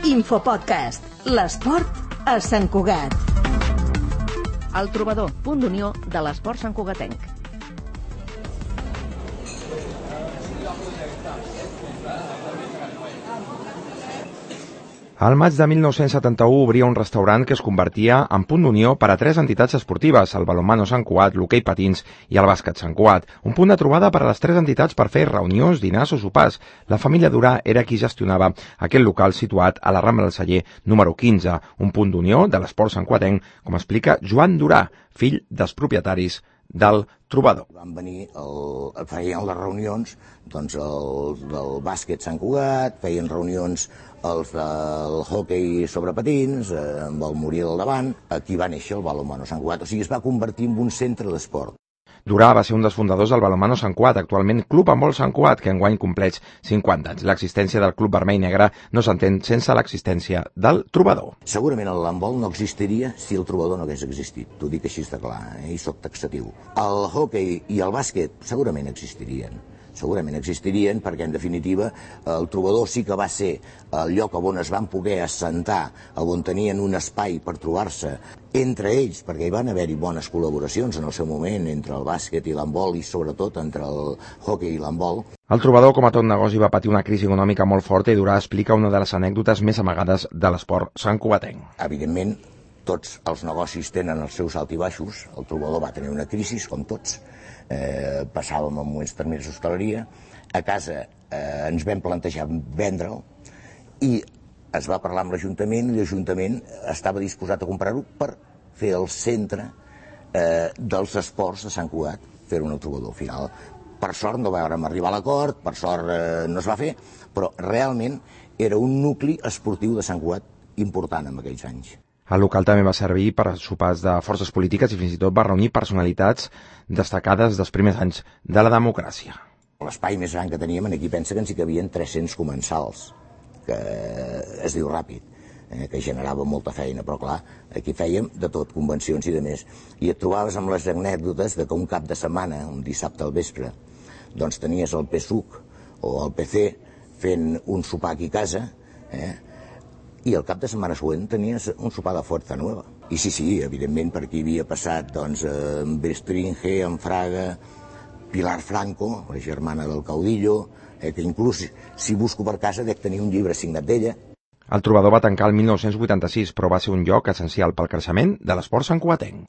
Infopodcast. L'esport a Sant Cugat. El trobador, punt d'unió de l'esport santcugatenc. Al maig de 1971 obria un restaurant que es convertia en punt d'unió per a 3 entitats esportives, el balonmano Sant Cugat, l'hoquei patins i el bàsquet Sant Cugat. Un punt de trobada per a les 3 entitats per fer reunions, dinars o sopars. La família Durà era qui gestionava aquest local situat a la Rambla del Celler número 15, un punt d'unió de l'esport santcugatenc, com explica Joan Durà, fill dels propietaris del trobador. Van venir, feien les reunions del bàsquet Sant Cugat, feien reunions els del hoquei sobre patins, amb el Muriel al davant. Aquí va néixer el balonmano Sant Cugat, o sigui, es va convertir en un centre d'esport. Durà va ser un dels fundadors del balonmano Sant Cugat, actualment Club Handbol Sant Cugat, que enguany compleix 50 anys. L'existència del Club Vermell Negre no s'entén sense l'existència del trobador. Segurament el handbol no existiria si el trobador no hagués existit. T'ho dic així de clar, i soc taxatiu. El hoquei i el bàsquet segurament existirien. Segurament existirien perquè, en definitiva, el trobador sí que va ser el lloc on es van poder assentar, on tenien un espai per trobar-se entre ells, perquè hi van haver-hi bones col·laboracions en el seu moment entre el bàsquet i l'handbol i, sobretot, entre el hoquei i l'handbol. El trobador, com a tot negoci, va patir una crisi econòmica molt forta i Durà explica una de les anècdotes més amagades de l'esport santcugatenc. Evidentment, tots els negocis tenen els seus alts i baixos. El trobador va tenir una crisi, com tots. Passàvem en moments terminals d'hostaleria. A casa ens vam plantejar vendre-ho i es va parlar amb l'Ajuntament i l'Ajuntament estava disposat a comprar-ho per fer el centre dels esports de Sant Cugat, fer-ho en el trobador. Al final, per sort no vam arribar a l'acord, per sort no es va fer, però realment era un nucli esportiu de Sant Cugat important en aquells anys. El local també va servir per a sopars de forces polítiques i fins i tot va reunir personalitats destacades dels primers anys de la democràcia. L'espai més gran que teníem, aquí pensa que ens hi cabien 300 comensals, que es diu ràpid, que generava molta feina, però clar, aquí fèiem de tot, convencions i de més. I et trobaves amb les anècdotes de que un cap de setmana, un dissabte al vespre, doncs tenies el PSUC o el PC fent un sopar aquí a casa, i el cap de setmana següent tenies un sopar de Fuerza Nueva. I sí, evidentment, per aquí havia passat en Bestringe, en Fraga, Pilar Franco, la germana del Caudillo, que inclús, si busco per casa, dec tenir un llibre signat d'ella. El trobador va tancar el 1986, però va ser un lloc essencial pel creixement de l'esport santcugatenc.